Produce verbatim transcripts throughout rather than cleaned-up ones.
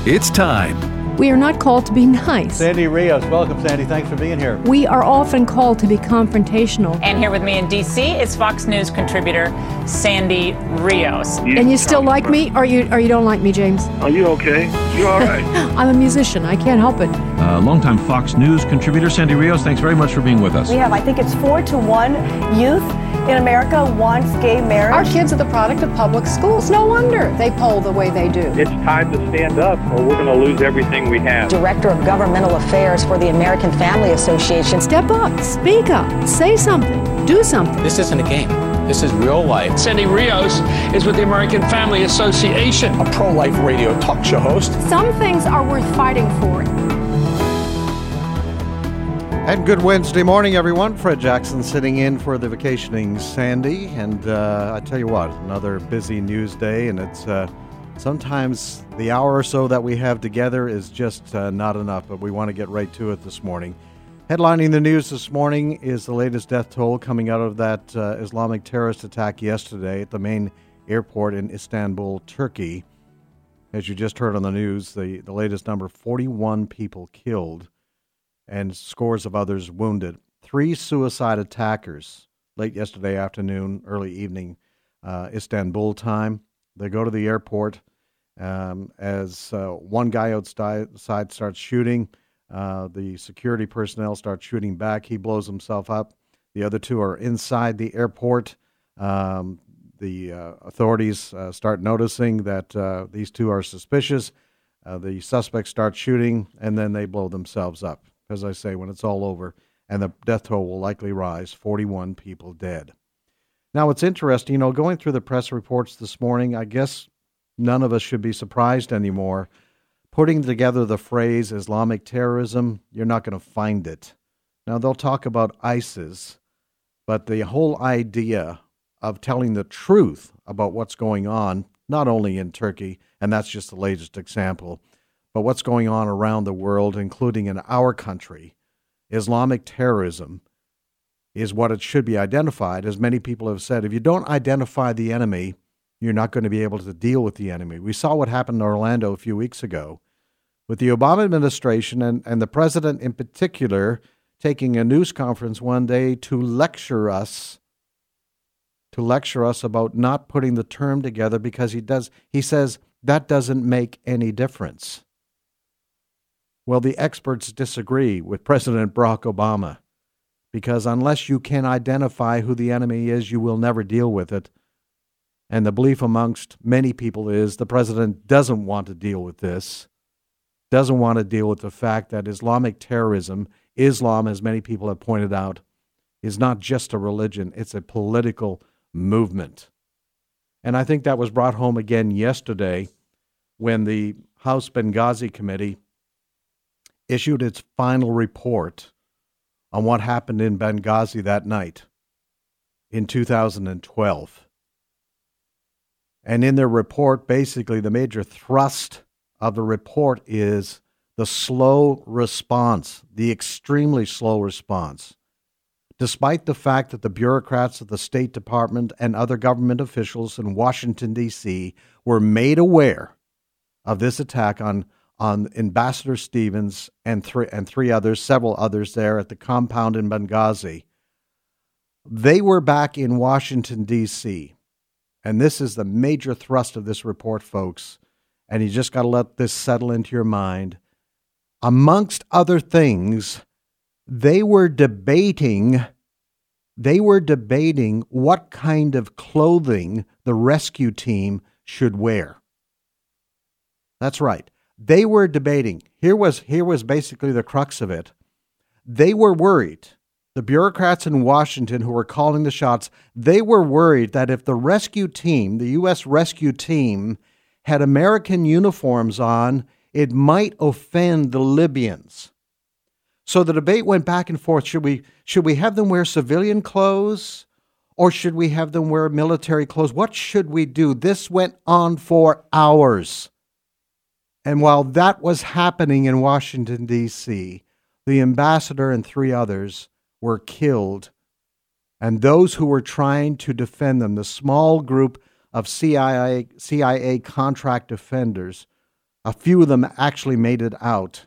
It's time. We are not called to be nice. Sandy Rios, welcome, Sandy. Thanks for being here. We are often called to be confrontational. And here with me in D C is Fox News contributor Sandy Rios. You and you still like me, or you or you don't like me, James? Are you okay? You all right? I'm a musician. I can't help it. Uh, longtime Fox News contributor Sandy Rios, thanks very much for being with us. We have, I think it's four to one youth in America wants gay marriage. Our kids are the product of public schools. No wonder they poll the way they do. It's time to stand up or we're going to lose everything we have. Director of Governmental Affairs for the American Family Association. Step up, speak up, say something, do something. This isn't a game. This is real life. Sandy Rios is with the American Family Association. A pro-life radio talk show host. Some things are worth fighting for. And good Wednesday morning, everyone. Fred Jackson sitting in for the vacationing Sandy. And uh, I tell you what, another busy news day. And it's uh, sometimes the hour or so that we have together is just uh, not enough. But we want to get right to it this morning. Headlining the news this morning is the latest death toll coming out of that uh, Islamic terrorist attack yesterday at the main airport in Istanbul, Turkey. As you just heard on the news, the, the latest number, forty-one people killed and scores of others wounded. Three suicide attackers late yesterday afternoon, early evening, uh, Istanbul time. They go to the airport um, as uh, one guy outside starts shooting. Uh, the security personnel start shooting back. He blows himself up. The other two are inside the airport. Um, the uh, authorities uh, start noticing that uh, these two are suspicious. Uh, the suspects start shooting, and then they blow themselves up. As I say, when it's all over, and the death toll will likely rise, forty-one people dead. Now, it's interesting, you know, going through the press reports this morning, I guess none of us should be surprised anymore. Putting together the phrase Islamic terrorism, you're not going to find it. Now, they'll talk about ISIS, but the whole idea of telling the truth about what's going on, not only in Turkey, and that's just the latest example, but what's going on around the world, including in our country, Islamic terrorism is what it should be identified. As many people have said, if you don't identify the enemy, you're not going to be able to deal with the enemy. We saw what happened in Orlando a few weeks ago with the Obama administration and, and the president in particular taking a news conference one day to lecture us, to lecture us about not putting the term together because he does. He says that doesn't make any difference. Well, the experts disagree with President Barack Obama because unless you can identify who the enemy is, you will never deal with it. And the belief amongst many people is the president doesn't want to deal with this, doesn't want to deal with the fact that Islamic terrorism, Islam, as many people have pointed out, is not just a religion, it's a political movement. And I think that was brought home again yesterday when the House Benghazi Committee issued its final report on what happened in Benghazi that night in two thousand twelve. And in their report, basically the major thrust of the report is the slow response, the extremely slow response. Despite the fact that the bureaucrats of the State Department and other government officials in Washington, D C were made aware of this attack on on Ambassador Stevens and three and three others, several others there at the compound in Benghazi. They were back in Washington, D C, and this is the major thrust of this report, folks, and you just got to let this settle into your mind. Amongst other things, they were debating, they were debating what kind of clothing the rescue team should wear. That's right. They were debating. Here was here was basically the crux of it. They were worried. The bureaucrats in Washington who were calling the shots, they were worried that if the rescue team, the U S rescue team, had American uniforms on, it might offend the Libyans. So the debate went back and forth. Should we should we have them wear civilian clothes or should we have them wear military clothes? What should we do? This went on for hours. And while that was happening in Washington, D C, the ambassador and three others were killed. And those who were trying to defend them, the small group of C I A, C I A contract defenders, a few of them actually made it out.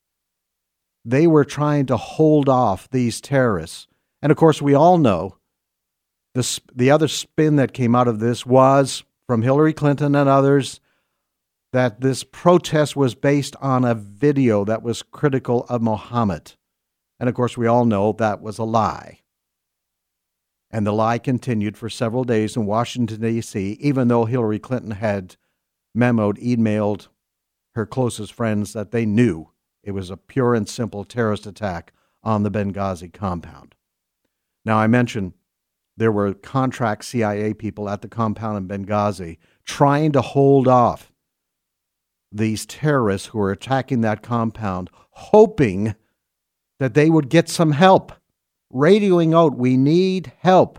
They were trying to hold off these terrorists. And of course, we all know the, the other spin that came out of this was from Hillary Clinton and others that this protest was based on a video that was critical of Muhammad. And of course, we all know that was a lie. And the lie continued for several days in Washington, D C, even though Hillary Clinton had memoed, emailed her closest friends that they knew it was a pure and simple terrorist attack on the Benghazi compound. Now, I mentioned there were contract C I A people at the compound in Benghazi trying to hold off these terrorists who were attacking that compound, hoping that they would get some help, radioing out, we need help.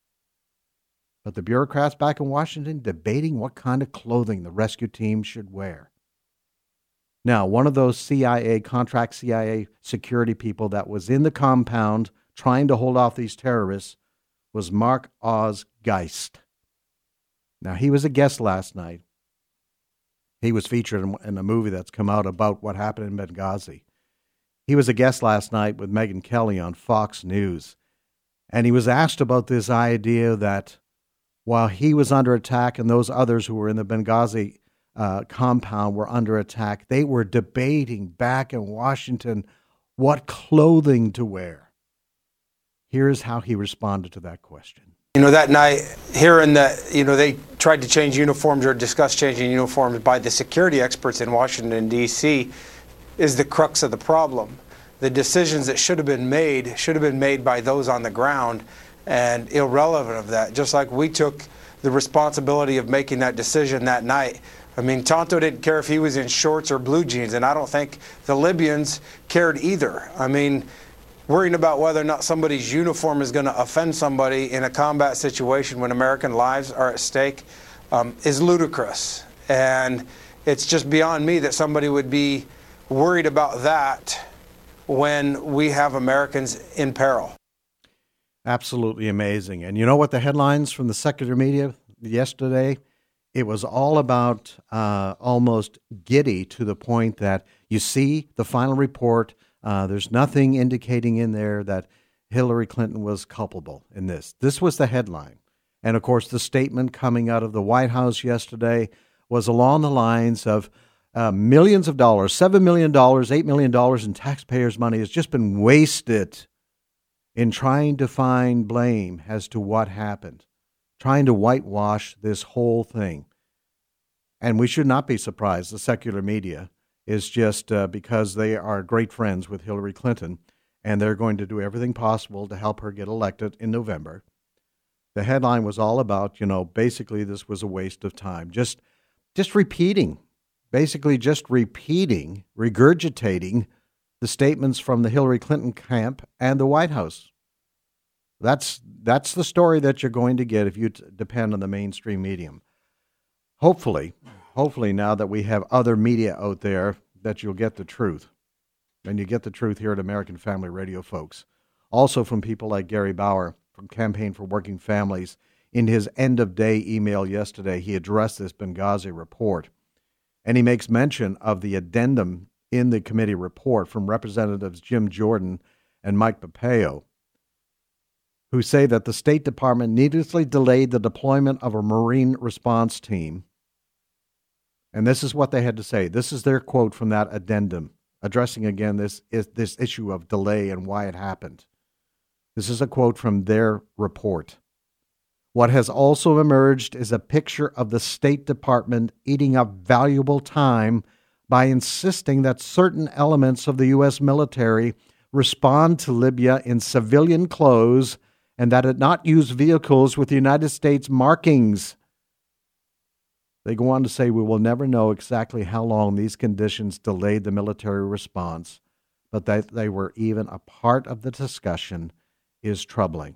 But the bureaucrats back in Washington debating what kind of clothing the rescue team should wear. Now, one of those C I A, contract C I A security people that was in the compound trying to hold off these terrorists was Mark Oz Geist. Now, he was a guest last night. He was featured in, in a movie that's come out about what happened in Benghazi. He was a guest last night with Megyn Kelly on Fox News. And he was asked about this idea that while he was under attack and those others who were in the Benghazi uh, compound were under attack, they were debating back in Washington what clothing to wear. Here's how he responded to that question. You know, that night, hearing that, you know, they tried to change uniforms or discuss changing uniforms by the security experts in Washington, D C, is the crux of the problem. The decisions that should have been made should have been made by those on the ground, and irrelevant of that, just like we took the responsibility of making that decision that night. I mean, Tonto didn't care if he was in shorts or blue jeans, and I don't think the Libyans cared either. I mean, worrying about whether or not somebody's uniform is going to offend somebody in a combat situation when American lives are at stake um, is ludicrous. And it's just beyond me that somebody would be worried about that when we have Americans in peril. Absolutely amazing. And you know what the headlines from the secular media yesterday? It was all about uh, almost giddy to the point that you see the final report. Uh, there's nothing indicating in there that Hillary Clinton was culpable in this. This was the headline. And, of course, the statement coming out of the White House yesterday was along the lines of uh, millions of dollars, seven million dollars, eight million dollars in taxpayers' money has just been wasted in trying to find blame as to what happened, trying to whitewash this whole thing. And we should not be surprised. The secular media is just uh, because they are great friends with Hillary Clinton, and they're going to do everything possible to help her get elected in November. The headline was all about, you know, basically this was a waste of time. Just, just repeating, basically just repeating, regurgitating the statements from the Hillary Clinton camp and the White House. That's, that's the story that you're going to get if you t- depend on the mainstream medium. Hopefully, hopefully now that we have other media out there, that you'll get the truth. And you get the truth here at American Family Radio, folks. Also from people like Gary Bauer from Campaign for Working Families. In his end-of-day email yesterday, he addressed this Benghazi report. And he makes mention of the addendum in the committee report from Representatives Jim Jordan and Mike Pompeo, who say that the State Department needlessly delayed the deployment of a Marine response team. And this is what they had to say. This is their quote from that addendum, addressing again this, this issue of delay and why it happened. This is a quote from their report. What has also emerged is a picture of the State Department eating up valuable time by insisting that certain elements of the U S military respond to Libya in civilian clothes and that it not use vehicles with the United States markings. They go on to say, we will never know exactly how long these conditions delayed the military response, but that they were even a part of the discussion is troubling.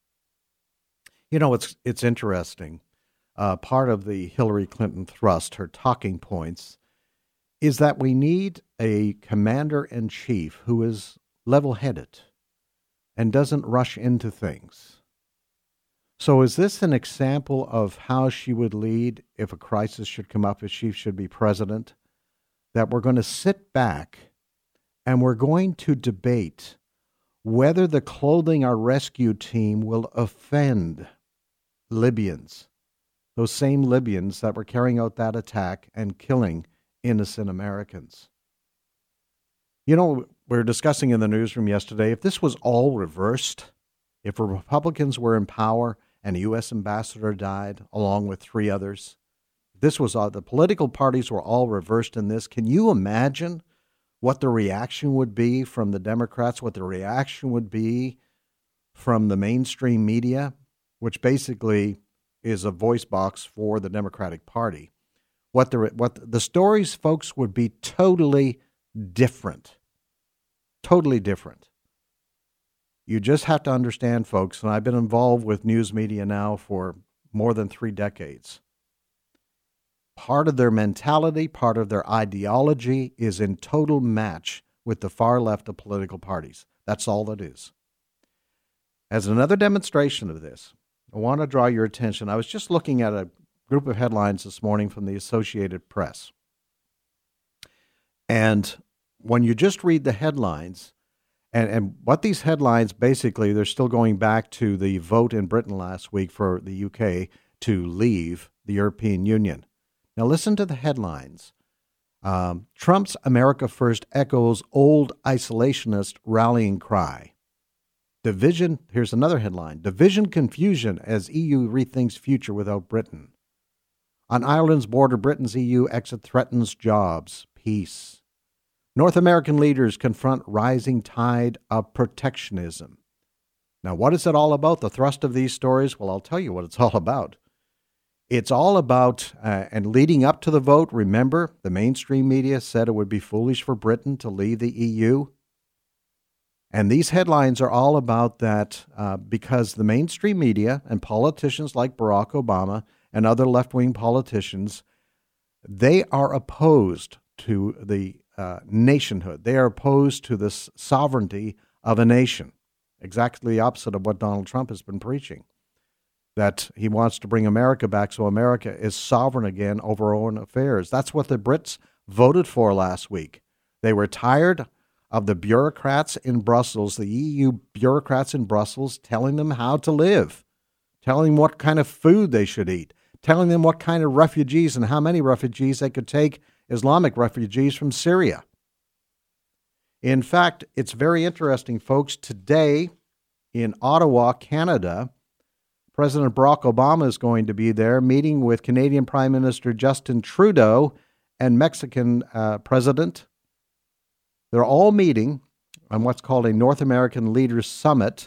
You know, it's it's interesting. Uh, part of the Hillary Clinton thrust, her talking points, is that we need a commander-in-chief who is level-headed and doesn't rush into things. So is this an example of how she would lead if a crisis should come up, if she should be president? that we're going to sit back and we're going to debate whether the clothing our rescue team will offend Libyans, those same Libyans that were carrying out that attack and killing innocent Americans. You know, we were discussing in the newsroom yesterday, if this was all reversed, if the Republicans were in power and a U S ambassador died along with three others, this was all, the political parties were all reversed in this. Can you imagine what the reaction would be from the Democrats, what the reaction would be from the mainstream media, which basically is a voice box for the Democratic Party? What the what the stories, folks, would be totally different. Totally different. You just have to understand, folks, and I've been involved with news media now for more than three decades. Part of their mentality, part of their ideology is in total match with the far left of political parties. That's all that is. As another demonstration of this, I want to draw your attention. I was just looking at a group of headlines this morning from the Associated Press. And when you just read the headlines, and, and what these headlines basically, they're still going back to the vote in Britain last week for the U K to leave the European Union. Now listen to the headlines. Um, Trump's America First echoes old isolationist rallying cry. Division, here's another headline. Division confusion as E U rethinks future without Britain. On Ireland's border, Britain's E U exit threatens jobs, peace. North American leaders confront rising tide of protectionism. Now, what is it all about? The thrust of these stories? Well, I'll tell you what it's all about. It's all about, uh, and leading up to the vote, remember, the mainstream media said it would be foolish for Britain to leave the E U. And these headlines are all about that uh, because the mainstream media and politicians like Barack Obama and other left-wing politicians, they are opposed to the uh, nationhood. They are opposed to the sovereignty of a nation, exactly the opposite of what Donald Trump has been preaching, that he wants to bring America back so America is sovereign again over our own affairs. That's what the Brits voted for last week. They were tired of the bureaucrats in Brussels, the E U bureaucrats in Brussels, telling them how to live, telling them what kind of food they should eat, telling them what kind of refugees and how many refugees they could take, Islamic refugees from Syria. In fact, it's very interesting, folks. Today in Ottawa, Canada, President Barack Obama is going to be there meeting with Canadian Prime Minister Justin Trudeau and Mexican uh, President. They're all meeting on what's called a North American Leaders Summit,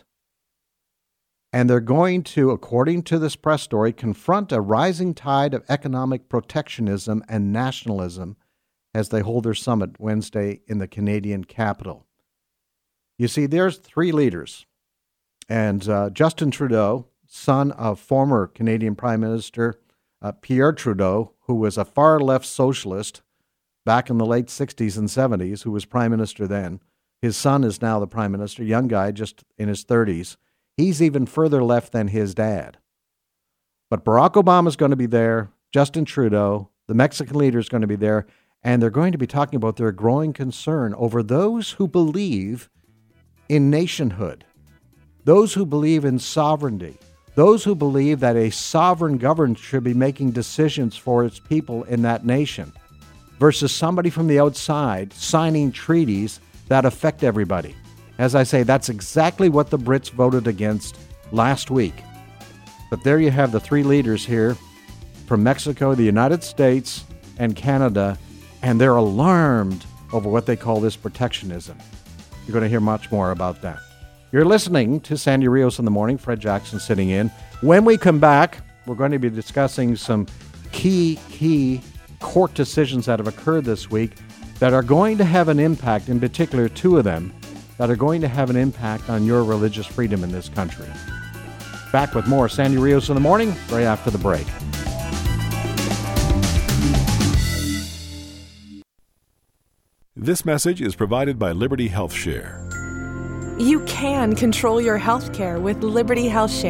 and they're going to, according to this press story, confront a rising tide of economic protectionism and nationalism as they hold their summit Wednesday in the Canadian capital. You see, there's three leaders, and uh, Justin Trudeau, son of former Canadian Prime Minister uh, Pierre Trudeau, who was a far-left socialist back in the late sixties and seventies, who was prime minister then. His son is now the prime minister, young guy, just in his thirties. He's even further left than his dad. But Barack Obama is going to be there, Justin Trudeau, the Mexican leader is going to be there, and they're going to be talking about their growing concern over those who believe in nationhood, those who believe in sovereignty, those who believe that a sovereign government should be making decisions for its people in that nation, versus somebody from the outside signing treaties that affect everybody. As I say, that's exactly what the Brits voted against last week. But there you have the three leaders here from Mexico, the United States, and Canada, and they're alarmed over what they call this protectionism. You're going to hear much more about that. You're listening to Sandy Rios in the Morning, Fred Jackson sitting in. When we come back, we're going to be discussing some key, key court decisions that have occurred this week that are going to have an impact, in particular two of them, that are going to have an impact on your religious freedom in this country. Back with more Sandy Rios in the Morning right after the break. This message is provided by Liberty Health Share. You can control your health care with Liberty Health Share.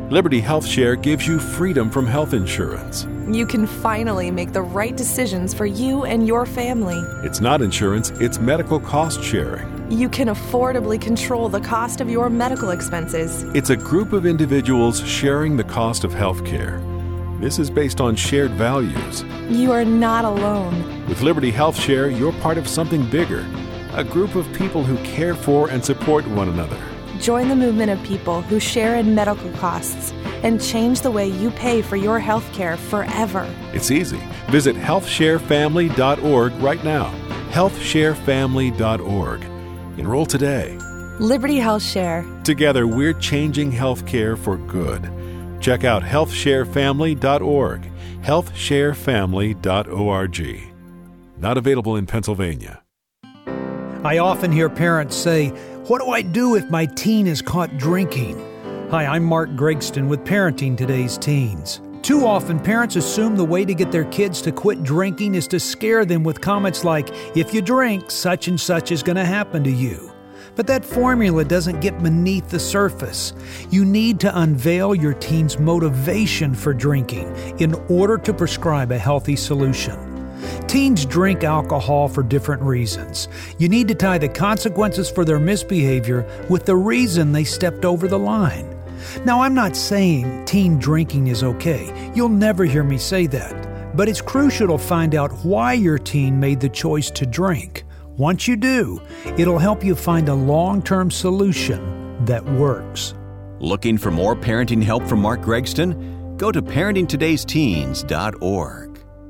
Liberty Health Share gives you freedom from health insurance. You can finally make the right decisions for you and your family. It's not insurance, it's medical cost sharing. You can affordably control the cost of your medical expenses. It's a group of individuals sharing the cost of health care. This is based on shared values. You are not alone. With Liberty Health Share, you're part of something bigger, a group of people who care for and support one another. Join the movement of people who share in medical costs and change the way you pay for your health care forever. It's easy. Visit health share family dot org right now. health share family dot org. Enroll today. Liberty Health Share. Together, we're changing health care for good. Check out health share family dot org. health share family dot org. Not available in Pennsylvania. I often hear parents say, "What do I do if my teen is caught drinking?" Hi, I'm Mark Gregston with Parenting Today's Teens. Too often, parents assume the way to get their kids to quit drinking is to scare them with comments like, "If you drink, such and such is going to happen to you." But that formula doesn't get beneath the surface. You need to unveil your teen's motivation for drinking in order to prescribe a healthy solution. Teens drink alcohol for different reasons. You need to tie the consequences for their misbehavior with the reason they stepped over the line. Now, I'm not saying teen drinking is okay. You'll never hear me say that. But it's crucial to find out why your teen made the choice to drink. Once you do, it'll help you find a long-term solution that works. Looking for more parenting help from Mark Gregston? Go to parenting todays teens dot org.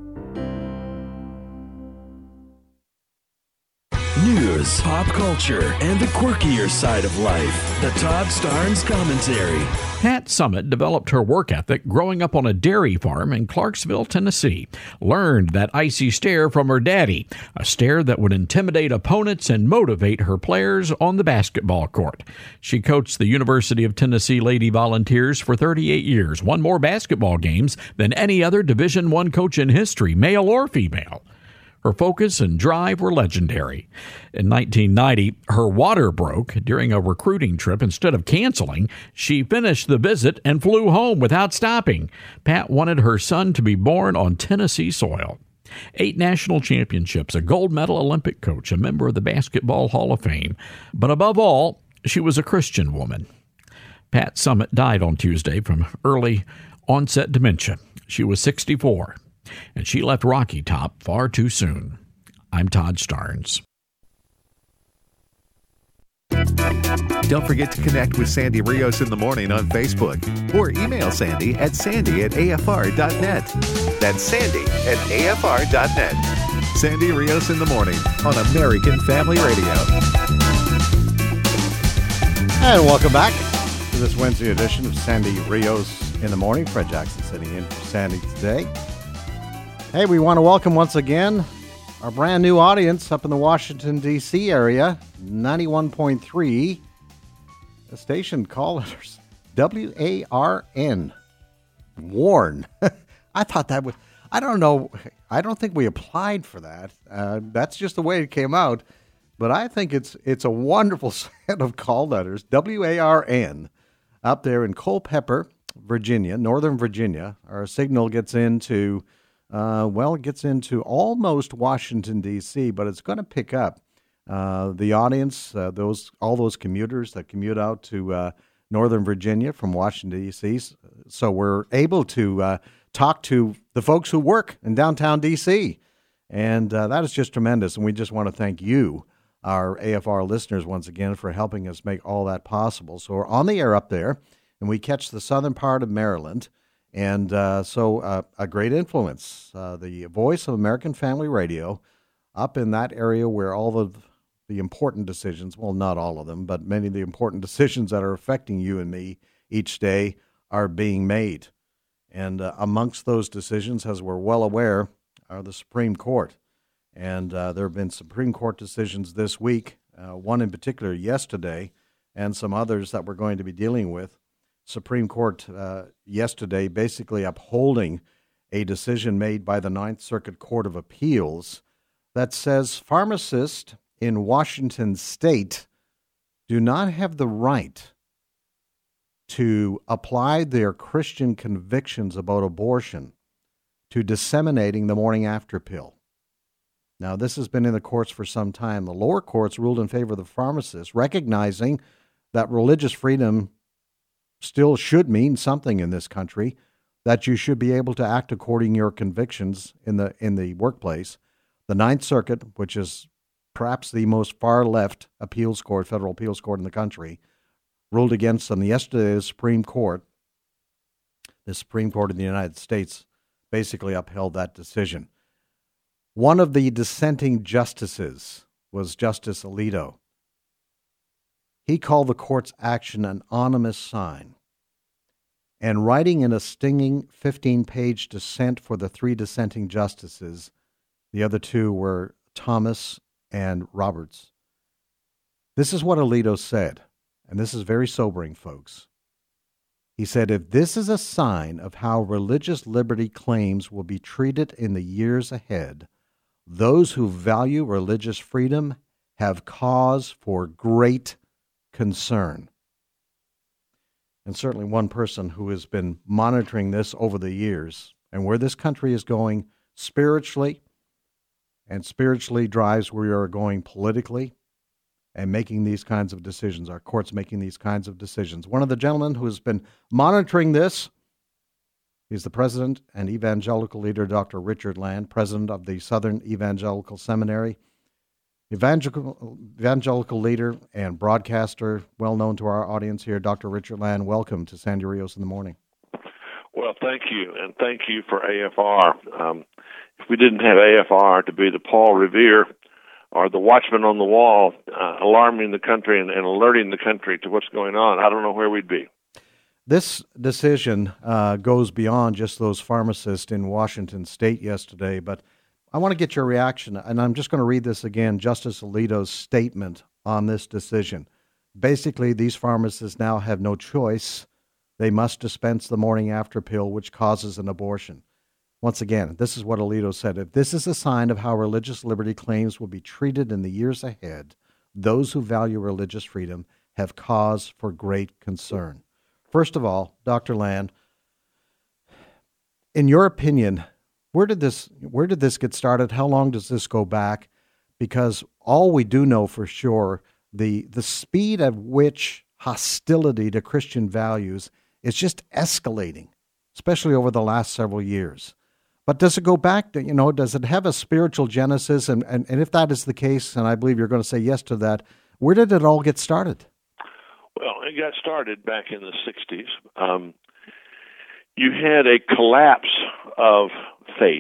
News, pop culture, and the quirkier side of life. The Todd Starnes Commentary. Pat Summitt developed her work ethic growing up on a dairy farm in Clarksville, Tennessee. Learned that icy stare from her daddy, a stare that would intimidate opponents and motivate her players on the basketball court. She coached the University of Tennessee Lady Volunteers for thirty-eight years, won more basketball games than any other Division I coach in history, male or female. Her focus and drive were legendary. In nineteen ninety, her water broke during a recruiting trip. Instead of canceling, she finished the visit and flew home without stopping. Pat wanted her son to be born on Tennessee soil. Eight national championships, a gold medal Olympic coach, a member of the Basketball Hall of Fame. But above all, she was a Christian woman. Pat Summitt died on Tuesday from early onset dementia. She was sixty-four. And she left Rocky Top far too soon. I'm Todd Starnes. Don't forget to connect with Sandy Rios in the morning on Facebook or email Sandy at sandy at a f r dot net. That's Sandy at a f r dot net. Sandy Rios in the morning on American Family Radio. And welcome back to this Wednesday edition of Sandy Rios in the morning. Fred Jackson sitting in for Sandy today. Hey, we want to welcome once again our brand new audience up in the Washington, D C area, ninety-one point three, the station call letters, W A R N, Warn. I thought that was, I don't know, I don't think we applied for that. Uh, that's just the way it came out. But I think it's it's a wonderful set of call letters, W A R N, up there in Culpeper, Virginia, Northern Virginia. Our signal gets into... Uh, well, it gets into almost Washington, D C, but it's going to pick up uh, the audience, uh, those all those commuters that commute out to uh, Northern Virginia from Washington, D C. So we're able to uh, talk to the folks who work in downtown D C, and uh, that is just tremendous. And we just want to thank you, our A F R listeners, once again for helping us make all that possible. So we're on the air up there, and we catch the southern part of Maryland. And uh, so uh, a great influence, uh, the voice of American Family Radio up in that area where all of the important decisions, well, not all of them, but many of the important decisions that are affecting you and me each day are being made. And uh, amongst those decisions, as we're well aware, are the Supreme Court. And uh, there have been Supreme Court decisions this week, uh, one in particular yesterday, and some others that we're going to be dealing with. Supreme Court uh, yesterday basically upholding a decision made by the Ninth Circuit Court of Appeals that says pharmacists in Washington state do not have the right to apply their Christian convictions about abortion to disseminating the morning after pill. Now, this has been in the courts for some time. The lower courts ruled in favor of the pharmacists, recognizing that religious freedom still should mean something in this country, that you should be able to act according to your convictions in the in the workplace. The Ninth Circuit, which is perhaps the most far-left appeals court, federal appeals court in the country, ruled against them. Yesterday, the Supreme Court, the Supreme Court of the United States, basically upheld that decision. One of the dissenting justices was Justice Alito. He called the court's action an ominous sign. And writing in a stinging fifteen-page dissent for the three dissenting justices, the other two were Thomas and Roberts. This is what Alito said, and this is very sobering, folks. He said, if this is a sign of how religious liberty claims will be treated in the years ahead, those who value religious freedom have cause for great concern. And certainly one person who has been monitoring this over the years and where this country is going spiritually, and spiritually drives where we are going politically and making these kinds of decisions, our courts making these kinds of decisions. One of the gentlemen who has been monitoring this, he's the president and evangelical leader, Doctor Richard Land, president of the Southern Evangelical Seminary, evangelical, evangelical leader and broadcaster, well known to our audience here. Doctor Richard Land, welcome to Sandy Rios in the Morning. Well, thank you, and thank you for A F R. Um, if we didn't have A F R to be the Paul Revere or the watchman on the wall, uh, alarming the country and, and alerting the country to what's going on, I don't know where we'd be. This decision uh, goes beyond just those pharmacists in Washington State yesterday, but I want to get your reaction, and I'm just going to read this again, Justice Alito's statement on this decision. Basically, these pharmacists now have no choice. They must dispense the morning after pill, which causes an abortion. Once again, this is what Alito said. If this is a sign of how religious liberty claims will be treated in the years ahead, those who value religious freedom have cause for great concern. First of all, Doctor Land, in your opinion, where did this where did this get started? How long does this go back? Because all we do know for sure, the the speed at which hostility to Christian values is just escalating, especially over the last several years. But does it go back to, you know, does it have a spiritual genesis? And, and, and if that is the case, and I believe you're going to say yes to that, where did it all get started? Well, it got started back in the sixties. Um, you had a collapse of faith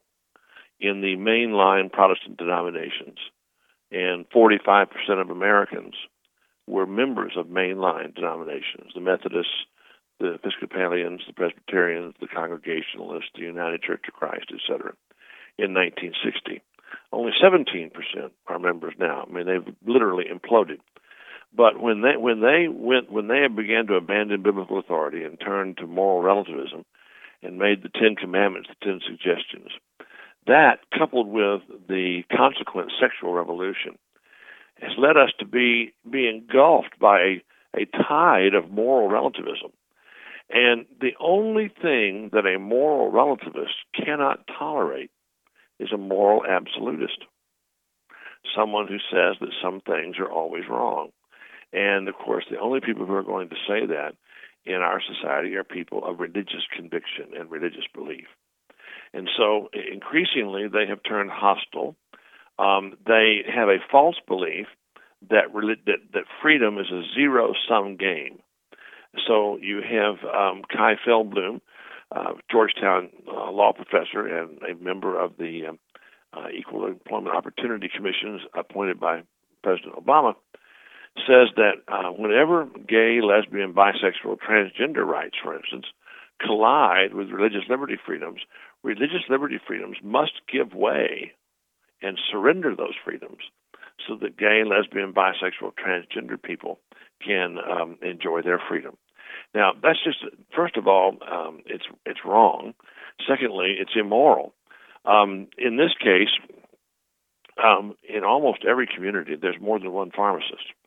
in the mainline Protestant denominations, and forty-five percent of Americans were members of mainline denominations, the Methodists, the Episcopalians, the Presbyterians, the Congregationalists, the United Church of Christ, et cetera, in nineteen sixty. Only seventeen percent are members now. I mean, they've literally imploded. But when they when they went when they began to abandon biblical authority and turn to moral relativism and made the Ten Commandments, the Ten Suggestions, that coupled with the consequent sexual revolution has led us to be be engulfed by a, a tide of moral relativism. And the only thing that a moral relativist cannot tolerate is a moral absolutist, someone who says that some things are always wrong. And, of course, the only people who are going to say that in our society are people of religious conviction and religious belief. And so, increasingly, they have turned hostile. Um, they have a false belief that, that that freedom is a zero-sum game. So you have um, Kai Feldblum, uh, Georgetown uh, law professor and a member of the um, uh, Equal Employment Opportunity Commissions appointed by President Obama, says that uh, whenever gay, lesbian, bisexual, transgender rights, for instance, collide with religious liberty freedoms, religious liberty freedoms must give way and surrender those freedoms so that gay, lesbian, bisexual, transgender people can um, enjoy their freedom. Now, that's just, first of all, um, it's it's wrong. Secondly, it's immoral. Um, in this case, um, in almost every community, there's more than one pharmacist.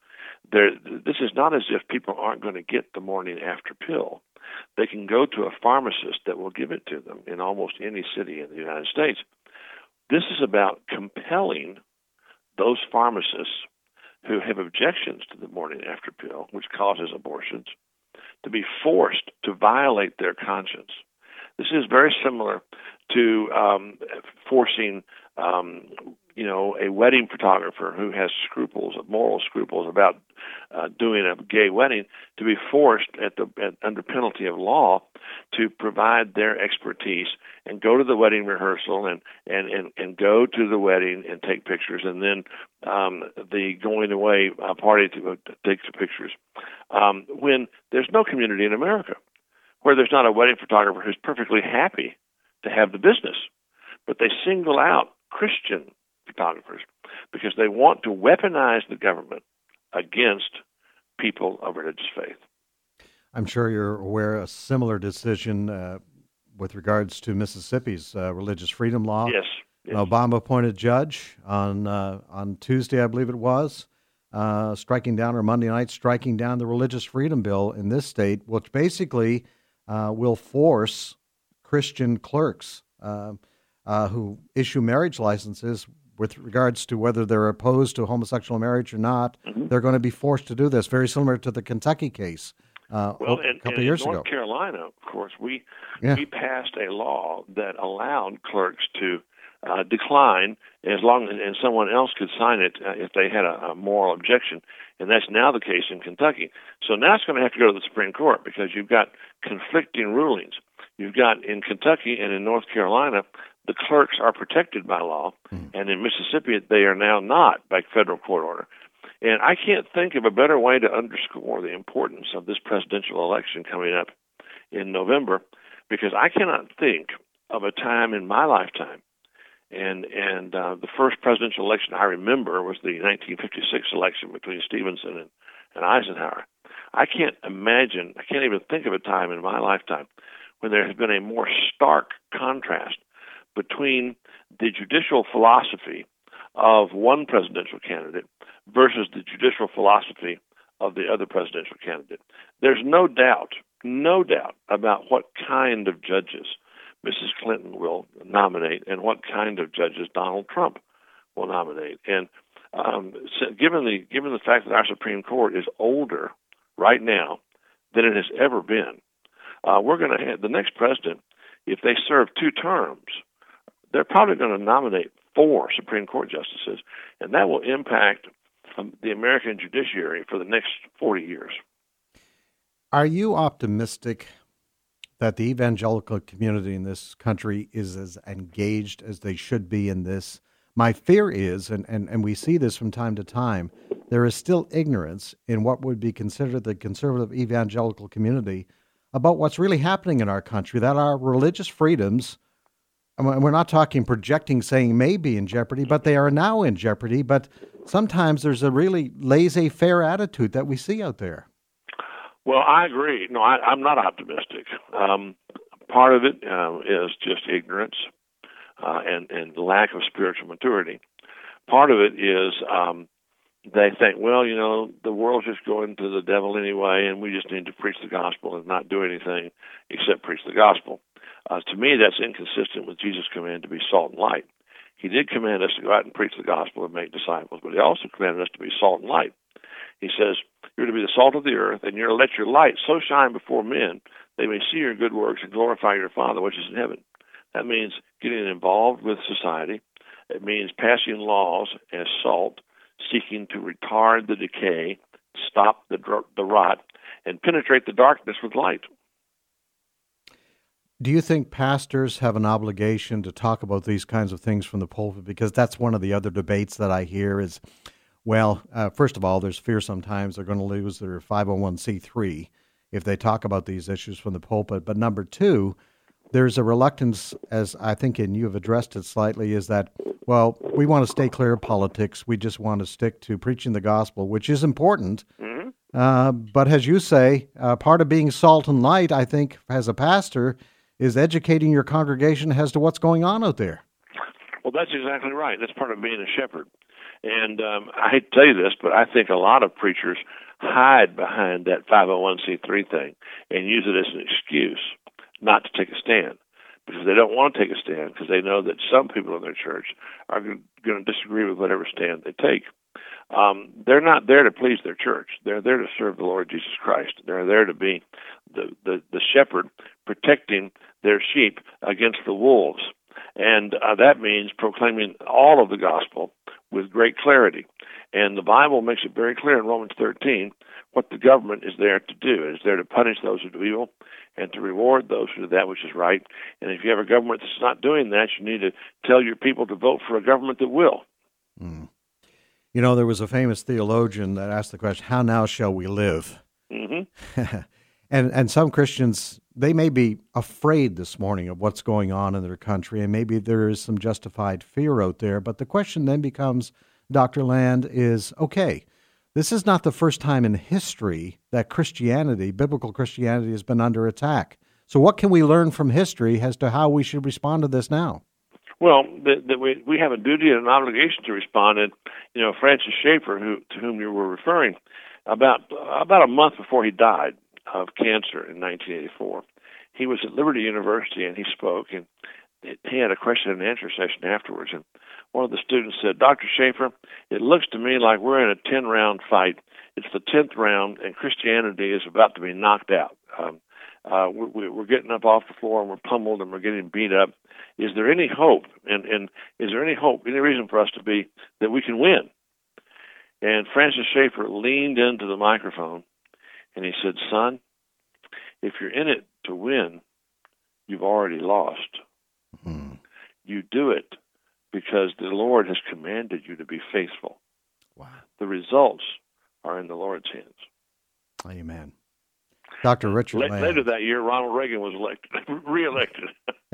there, this is not as if people aren't going to get the morning after pill. They can go to a pharmacist that will give it to them in almost any city in the United States. This is about compelling those pharmacists who have objections to the morning after pill, which causes abortions, to be forced to violate their conscience. This is very similar to um, forcing, um, you know, a wedding photographer who has scruples, moral scruples about uh, doing a gay wedding, to be forced at the at, under penalty of law to provide their expertise and go to the wedding rehearsal and and, and, and go to the wedding and take pictures, and then um, the going away uh, party to, uh, to take the pictures. Um, when there's no community in America where there's not a wedding photographer who's perfectly happy to have the business, but they single out Christian photographers because they want to weaponize the government against people of religious faith. I'm sure you're aware of a similar decision uh, with regards to Mississippi's uh, religious freedom law. Yes. yes. An Obama-appointed judge on uh, on Tuesday, I believe it was, uh, striking down, or Monday night, striking down the religious freedom bill in this state, which basically uh, will force Christian clerks uh, uh, who issue marriage licenses with regards to whether they're opposed to homosexual marriage or not. Mm-hmm. They're going to be forced to do this, very similar to the Kentucky case uh, well, a and, couple and of years in North ago. Carolina, of course, we yeah. we passed a law that allowed clerks to uh, decline as long as and someone else could sign it uh, if they had a, a moral objection, and that's now the case in Kentucky. So now it's going to have to go to the Supreme Court because you've got conflicting rulings. You've got in Kentucky and in North Carolina, the clerks are protected by law, mm. and in Mississippi, they are now not by federal court order. And I can't think of a better way to underscore the importance of this presidential election coming up in November, because I cannot think of a time in my lifetime, and and uh, the first presidential election I remember was the nineteen fifty-six election between Stevenson and, and Eisenhower. I can't imagine, I can't even think of a time in my lifetime when there has been a more stark contrast between the judicial philosophy of one presidential candidate versus the judicial philosophy of the other presidential candidate. There's no doubt, no doubt about what kind of judges Missus Clinton will nominate and what kind of judges Donald Trump will nominate. And um, so given the given the fact that our Supreme Court is older right now than it has ever been, uh, we're going to have the next president, if they serve two terms, they're probably going to nominate four Supreme Court justices, and that will impact um, the American judiciary for the next forty years. Are you optimistic that the evangelical community in this country is as engaged as they should be in this? My fear is, and, and, and we see this from time to time, there is still ignorance in what would be considered the conservative evangelical community about what's really happening in our country, that our religious freedoms, and we're not talking projecting saying may be in jeopardy, but they are now in jeopardy. But sometimes there's a really laissez-faire attitude that we see out there. Well, I agree. No, I, I'm not optimistic. Um, part of it uh, is just ignorance uh, and, and lack of spiritual maturity. Part of it is um, they think, well, you know, the world's just going to the devil anyway, and we just need to preach the gospel and not do anything except preach the gospel. Uh, to me, that's inconsistent with Jesus' command to be salt and light. He did command us to go out and preach the gospel and make disciples, but he also commanded us to be salt and light. He says, you're to be the salt of the earth, and you're to let your light so shine before men, they may see your good works and glorify your Father which is in heaven. That means getting involved with society. It means passing laws as salt, seeking to retard the decay, stop the, the rot, and penetrate the darkness with light. Do you think pastors have an obligation to talk about these kinds of things from the pulpit? Because that's one of the other debates that I hear is, well, uh, first of all, there's fear sometimes they're going to lose their five oh one c three if they talk about these issues from the pulpit. But number two, there's a reluctance, as I think, and you have addressed it slightly, is that, well, we want to stay clear of politics. We just want to stick to preaching the gospel, which is important. Mm-hmm. Uh, but as you say, uh, part of being salt and light, I think, as a pastor, is educating your congregation as to what's going on out there. Well, that's exactly right. That's part of being a shepherd. And um, I hate to tell you this, but I think a lot of preachers hide behind that five oh one c three thing and use it as an excuse not to take a stand, because they don't want to take a stand because they know that some people in their church are going to disagree with whatever stand they take. Um, they're not there to please their church. They're there to serve the Lord Jesus Christ. They're there to be the, the, the shepherd protecting their sheep against the wolves. And uh, that means proclaiming all of the gospel with great clarity. And the Bible makes it very clear in Romans thirteen what the government is there to do. It is there to punish those who do evil and to reward those who do that which is right. And if you have a government that's not doing that, you need to tell your people to vote for a government that will. Mm. You know, there was a famous theologian that asked the question, how now shall we live? Mm-hmm. and and some Christians, they may be afraid this morning of what's going on in their country, and maybe there is some justified fear out there. But the question then becomes, Doctor Land, is, okay, this is not the first time in history that Christianity, biblical Christianity, has been under attack. So what can we learn from history as to how we should respond to this now? Well, the, the, we we have a duty and an obligation to respond. And you know, Francis Schaeffer, who to whom you were referring, about about a month before he died of cancer in nineteen eighty-four, he was at Liberty University and he spoke, and he had a question and answer session afterwards. And one of the students said, "Doctor Schaeffer, it looks to me like we're in a ten round fight. It's the tenth round, and Christianity is about to be knocked out. Um, uh, we, we're getting up off the floor and we're pummeled and we're getting beat up. Is there any hope? And, and is there any hope, any reason for us to be, that we can win?" And Francis Schaeffer leaned into the microphone and he said, "Son, if you're in it to win, you've already lost. Mm-hmm. You do it because the Lord has commanded you to be faithful. Wow. The results are in the Lord's hands." Amen. Doctor Richard La- Land. Later that year, Ronald Reagan was elected, re-elected.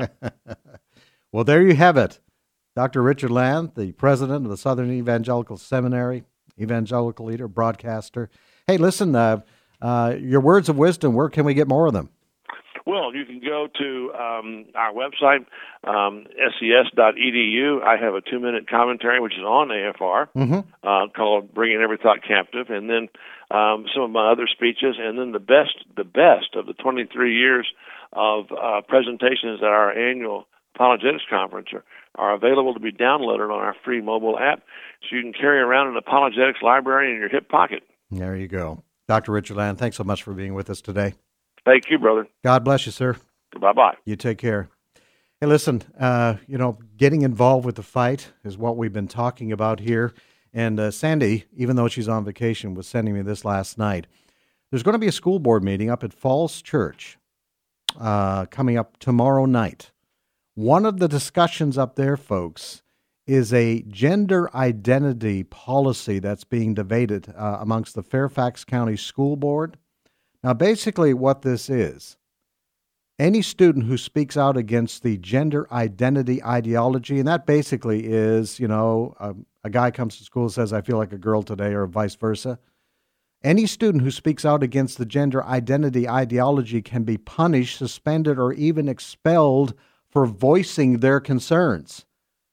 Well, there you have it. Doctor Richard Land, the president of the Southern Evangelical Seminary, evangelical leader, broadcaster. Hey, listen, uh, uh, your words of wisdom, where can we get more of them? Well, you can go to um, our website, um, S E S dot E D U. I have a two-minute commentary, which is on A F R, mm-hmm. uh, called Bringing Every Thought Captive, and then um, some of my other speeches, and then the best the best of the twenty-three years of uh, presentations at our annual Apologetics Conference are, are available to be downloaded on our free mobile app, so you can carry around an apologetics library in your hip pocket. There you go. Doctor Richard Land, thanks so much for being with us today. Thank you, brother. God bless you, sir. Bye-bye. You take care. Hey, listen, uh, you know, getting involved with the fight is what we've been talking about here. And uh, Sandy, even though she's on vacation, was sending me this last night. There's going to be a school board meeting up at Falls Church uh, coming up tomorrow night. One of the discussions up there, folks, is a gender identity policy that's being debated uh, amongst the Fairfax County School Board. Now, basically what this is, any student who speaks out against the gender identity ideology, and that basically is, you know, a, a guy comes to school and says, "I feel like a girl today," or vice versa. Any student who speaks out against the gender identity ideology can be punished, suspended, or even expelled for voicing their concerns.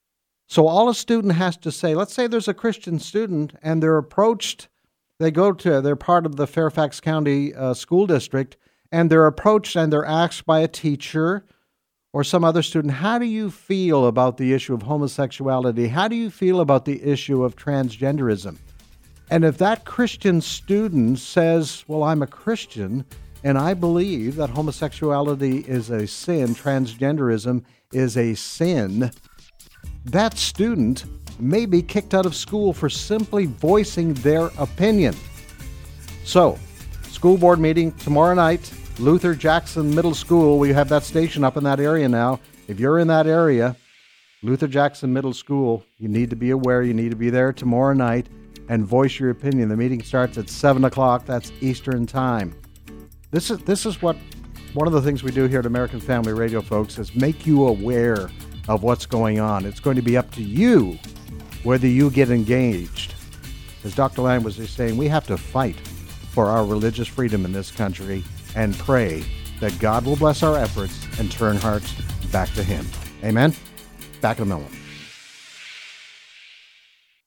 So all a student has to say, let's say there's a Christian student and they're approached, they go to, they're part of the Fairfax County uh, School District, and they're approached and they're asked by a teacher or some other student, how do you feel about the issue of homosexuality? How do you feel about the issue of transgenderism? And if that Christian student says, well, I'm a Christian, and I believe that homosexuality is a sin, transgenderism is a sin, that student may be kicked out of school for simply voicing their opinion. So, school board meeting tomorrow night, Luther Jackson Middle School. We have that station up in that area now. If you're in that area, Luther Jackson Middle School, you need to be aware. You need to be there tomorrow night and voice your opinion. The meeting starts at seven o'clock. That's Eastern Time. This is this is what one of the things we do here at American Family Radio, folks, is make you aware of what's going on. It's going to be up to you whether you get engaged. As Doctor Land was just saying, we have to fight for our religious freedom in this country and pray that God will bless our efforts and turn hearts back to Him. Amen? Back in a moment.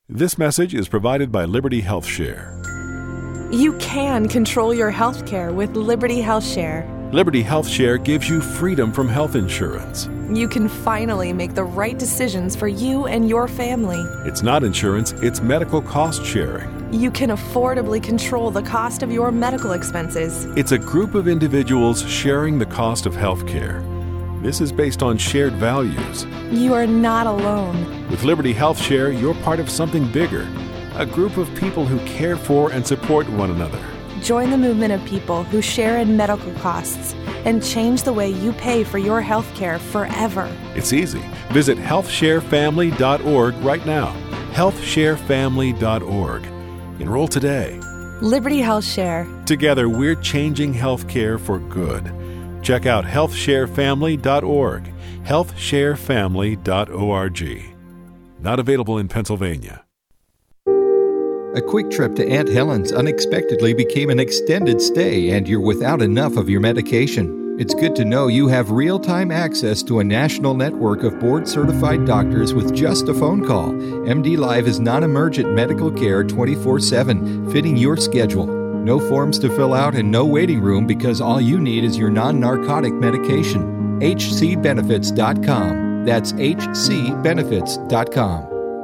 This message is provided by Liberty Health Share. You can control your health care with Liberty Health Share. Liberty Health Share gives you freedom from health insurance. You can finally make the right decisions for you and your family. It's not insurance, it's medical cost sharing. You can affordably control the cost of your medical expenses. It's a group of individuals sharing the cost of health care. This is based on shared values. You are not alone. With Liberty Health Share, you're part of something bigger, a group of people who care for and support one another. Join the movement of people who share in medical costs and change the way you pay for your health care forever. It's easy. Visit health share family dot org right now. health share family dot org. Enroll today. Liberty Health Share. Together, we're changing health care for good. Check out health share family dot org. health share family dot org. Not available in Pennsylvania. A quick trip to Aunt Helen's unexpectedly became an extended stay, and you're without enough of your medication. It's good to know you have real-time access to a national network of board-certified doctors with just a phone call. M D Live is non-emergent medical care twenty-four seven, fitting your schedule. No forms to fill out and no waiting room because all you need is your non-narcotic medication. H C benefits dot com. That's H C benefits dot com.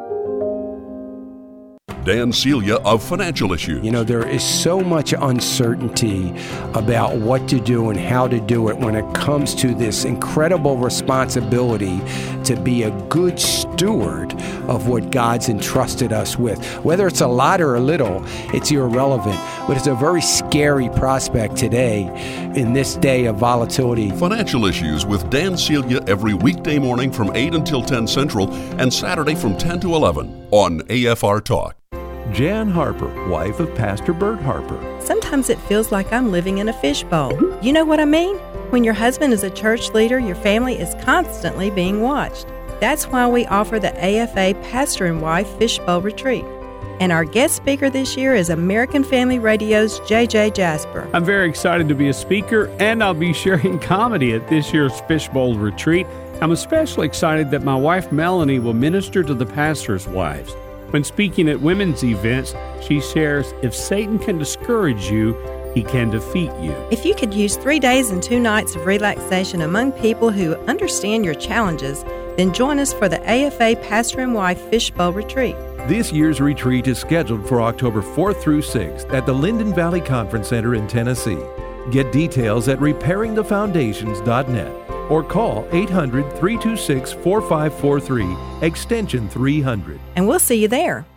Dan Celia of Financial Issues. You know, there is so much uncertainty about what to do and how to do it when it comes to this incredible responsibility to be a good steward of what God's entrusted us with. Whether it's a lot or a little, it's irrelevant, but it's a very scary prospect today in this day of volatility. Financial Issues with Dan Celia every weekday morning from eight until ten Central and Saturday from ten to eleven on A F R Talk. Jan Harper, wife of Pastor Bert Harper. Sometimes it feels like I'm living in a fishbowl. You know what I mean? When your husband is a church leader, your family is constantly being watched. That's why we offer the A F A Pastor and Wife Fishbowl Retreat. And our guest speaker this year is American Family Radio's J J Jasper. I'm very excited to be a speaker, and I'll be sharing comedy at this year's Fishbowl Retreat. I'm especially excited that my wife Melanie will minister to the pastors' wives. When speaking at women's events, she shares, if Satan can discourage you, he can defeat you. If you could use three days and two nights of relaxation among people who understand your challenges, then join us for the A F A Pastor and Wife Fishbowl Retreat. This year's retreat is scheduled for October fourth through sixth at the Linden Valley Conference Center in Tennessee. Get details at repairing the foundations dot net or call eight hundred, three two six, four five four three, extension three hundred. And we'll see you there.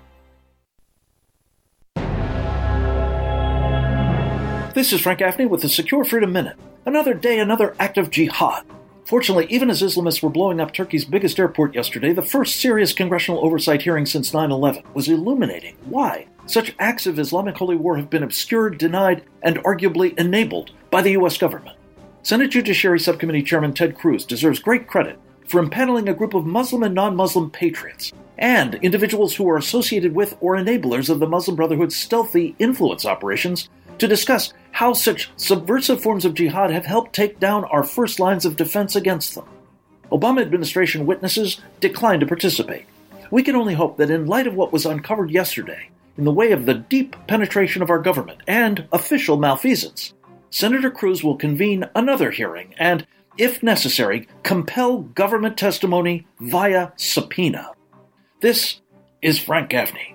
This is Frank Gaffney with the Secure Freedom Minute. Another day, another act of jihad. Fortunately, even as Islamists were blowing up Turkey's biggest airport yesterday, the first serious congressional oversight hearing since nine eleven was illuminating why such acts of Islamic holy war have been obscured, denied, and arguably enabled by the U S government. Senate Judiciary Subcommittee Chairman Ted Cruz deserves great credit for impaneling a group of Muslim and non-Muslim patriots and individuals who are associated with or enablers of the Muslim Brotherhood's stealthy influence operations to discuss how such subversive forms of jihad have helped take down our first lines of defense against them. Obama administration witnesses declined to participate. We can only hope that in light of what was uncovered yesterday, in the way of the deep penetration of our government and official malfeasance, Senator Cruz will convene another hearing and, if necessary, compel government testimony via subpoena. This is Frank Gaffney.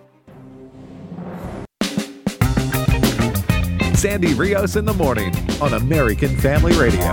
Sandy Rios in the morning on American Family Radio.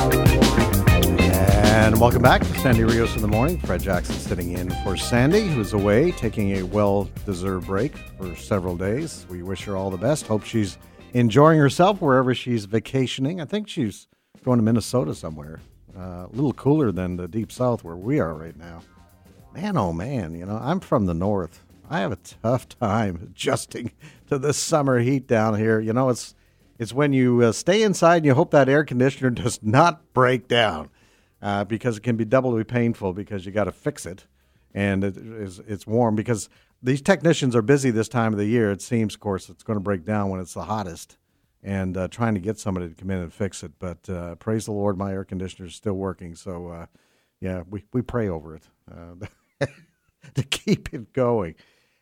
And welcome back to Sandy Rios in the morning. Fred Jackson sitting in for Sandy, who's away, taking a well-deserved break for several days. We wish her all the best. Hope she's enjoying herself wherever she's vacationing. I think she's going to Minnesota somewhere. Uh, a little cooler than the deep south where we are right now. Man, oh man, you know, I'm from the north. I have a tough time adjusting to the summer heat down here. You know, it's it's when you uh, stay inside and you hope that air conditioner does not break down uh, because it can be doubly painful because you got to fix it. And it is, it's warm because these technicians are busy this time of the year. It seems, of course, it's going to break down when it's the hottest and uh, trying to get somebody to come in and fix it. But uh, praise the Lord, my air conditioner is still working. So, uh, yeah, we, we pray over it uh, to keep it going.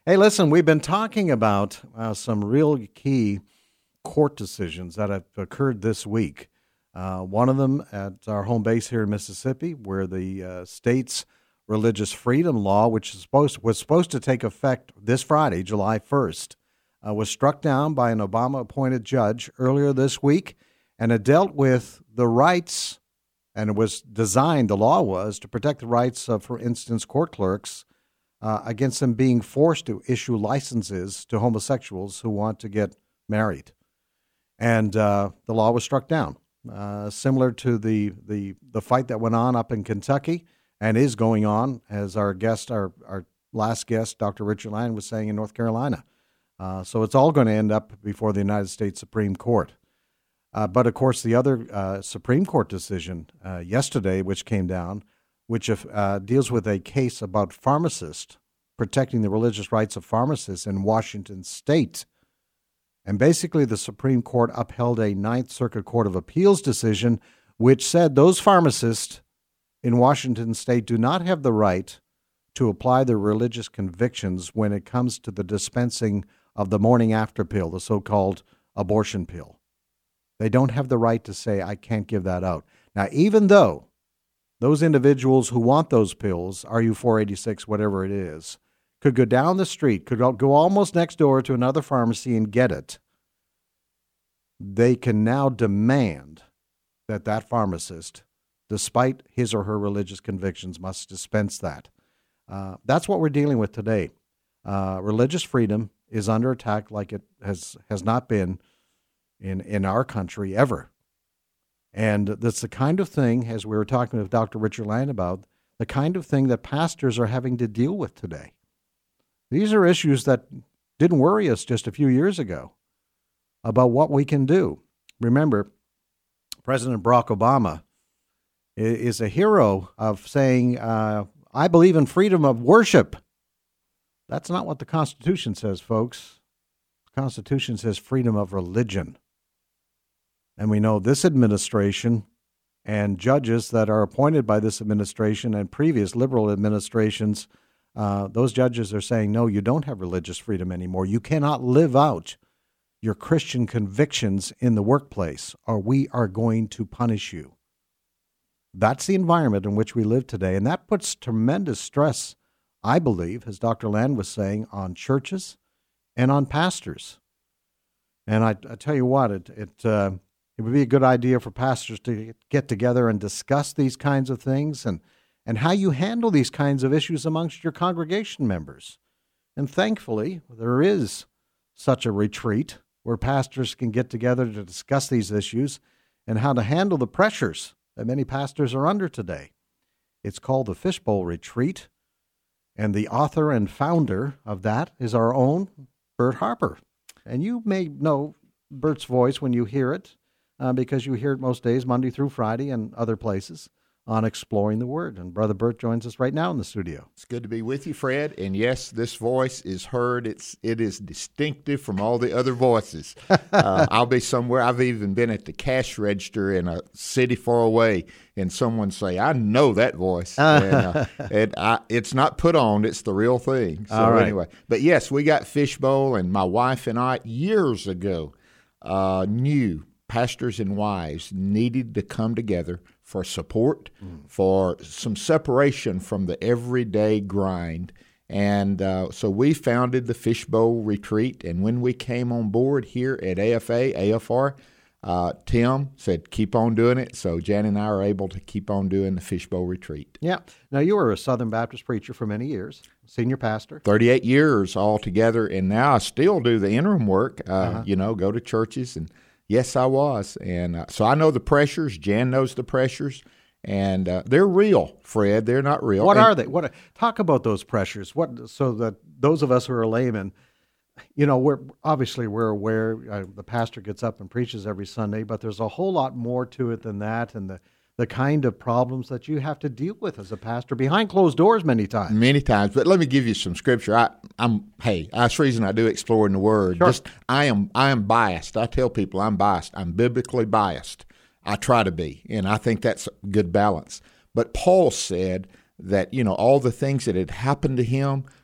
Hey, listen, we've been talking about uh, some real key court decisions that have occurred this week. Uh, one of them at our home base here in Mississippi, where the uh, state's religious freedom law, which is supposed was supposed to take effect this Friday, July first, uh, was struck down by an Obama-appointed judge earlier this week, and it dealt with the rights, and it was designed, the law was, to protect the rights of, for instance, court clerks uh, against them being forced to issue licenses to homosexuals who want to get married. And uh, the law was struck down, uh, similar to the, the the fight that went on up in Kentucky and is going on, as our guest, our, our last guest, Doctor Richard Land, was saying, in North Carolina. Uh, so it's all going to end up before the United States Supreme Court. Uh, but, of course, the other uh, Supreme Court decision uh, yesterday, which came down, which uh, deals with a case about pharmacists, protecting the religious rights of pharmacists in Washington State. And basically, the Supreme Court upheld a Ninth Circuit Court of Appeals decision which said those pharmacists in Washington State do not have the right to apply their religious convictions when it comes to the dispensing of the morning after pill, the so-called abortion pill. They don't have the right to say, I can't give that out. Now, even though those individuals who want those pills, R U four eighty-six, whatever it is, could go down the street, could go almost next door to another pharmacy and get it, they can now demand that that pharmacist, despite his or her religious convictions, must dispense that. Uh, that's what we're dealing with today. Uh, religious freedom is under attack like it has, has not been in, in our country ever. And that's the kind of thing, as we were talking with Doctor Richard Land about, the kind of thing that pastors are having to deal with today. These are issues that didn't worry us just a few years ago about what we can do. Remember, President Barack Obama is a hero of saying, uh, I believe in freedom of worship. That's not what the Constitution says, folks. The Constitution says freedom of religion. And we know this administration and judges that are appointed by this administration and previous liberal administrations, uh, those judges are saying, no, you don't have religious freedom anymore. You cannot live out your Christian convictions in the workplace, or we are going to punish you. That's the environment in which we live today, and that puts tremendous stress, I believe, as Doctor Land was saying, on churches and on pastors. And I, I tell you what, it it, uh, it would be a good idea for pastors to get together and discuss these kinds of things and, and how you handle these kinds of issues amongst your congregation members. And thankfully, there is such a retreat where pastors can get together to discuss these issues and how to handle the pressures that many pastors are under today. It's called the Fishbowl Retreat, and the author and founder of that is our own Bert Harper. And you may know Bert's voice when you hear it, uh, because you hear it most days, Monday through Friday and other places, on Exploring the Word. And Brother Bert joins us right now in the studio. It's good to be with you, Fred. And yes, this voice is heard. It's it is distinctive from all the other voices. uh, I'll be somewhere. I've even been at the cash register in a city far away, and someone say, "I know that voice." and, uh, and I, it's not put on; it's the real thing. So all right. Anyway, but yes, we got Fishbowl, and my wife and I years ago uh, knew pastors and wives needed to come together for support, mm. for some separation from the everyday grind. And uh, so we founded the Fishbowl Retreat. And when we came on board here at A F A, A F R, uh, Tim said, keep on doing it. So Jan and I are able to keep on doing the Fishbowl Retreat. Yeah. Now, you were a Southern Baptist preacher for many years, senior pastor. thirty-eight years altogether. And now I still do the interim work, uh, uh-huh. you know, go to churches and yes, I was. And uh, so I know the pressures. Jan knows the pressures. And uh, they're real, Fred. They're not real. What and, are they? What are, talk about those pressures. What so that those of us who are laymen, you know, we're obviously we're aware uh, the pastor gets up and preaches every Sunday, but there's a whole lot more to it than that, and the the kind of problems that you have to deal with as a pastor behind closed doors many times. Many times. But let me give you some scripture. I, I'm hey, that's the reason I do Exploring the Word. Sure. Just I am I am biased. I tell people I'm biased. I'm biblically biased. I try to be, and I think that's a good balance. But Paul said that, you know, all the things that had happened to him